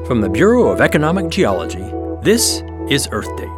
From the Bureau of Economic Geology, this is Earth Date.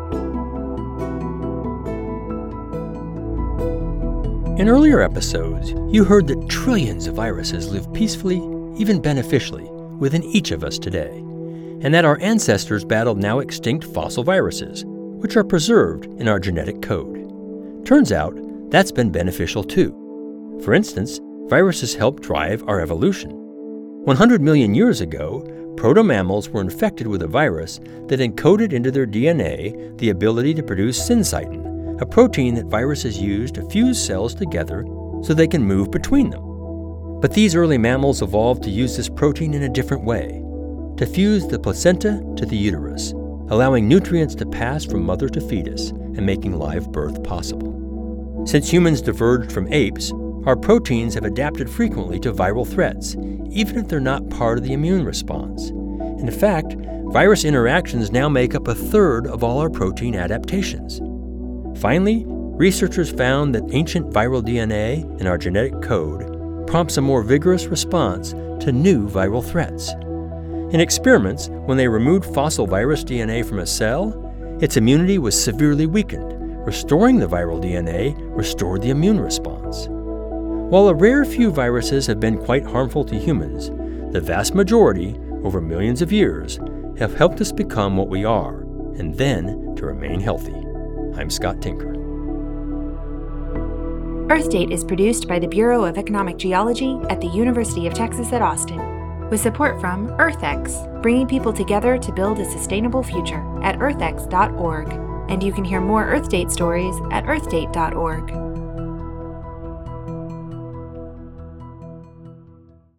In earlier episodes, you heard that trillions of viruses live peacefully, even beneficially, within each of us today, and that our ancestors battled now extinct fossil viruses, which are preserved in our genetic code. Turns out, that's been beneficial too. For instance, viruses help drive our evolution. 100 million years ago, proto-mammals were infected with a virus that encoded into their DNA the ability to produce syncytin, a protein that viruses use to fuse cells together so they can move between them. But these early mammals evolved to use this protein in a different way, to fuse the placenta to the uterus, allowing nutrients to pass from mother to fetus and making live birth possible. Since humans diverged from apes, our proteins have adapted frequently to viral threats, even if they're not part of the immune response. In fact, virus interactions now make up a third of all our protein adaptations. Finally, researchers found that ancient viral DNA in our genetic code prompts a more vigorous response to new viral threats. In experiments, when they removed fossil virus DNA from a cell, its immunity was severely weakened. Restoring the viral DNA restored the immune response. While a rare few viruses have been quite harmful to humans, the vast majority, over millions of years, have helped us become what we are, and then to remain healthy. I'm Scott Tinker. Earth Date is produced by the Bureau of Economic Geology at the University of Texas at Austin, with support from EarthX, bringing people together to build a sustainable future at earthx.org. And you can hear more Earth Date stories at earthdate.org.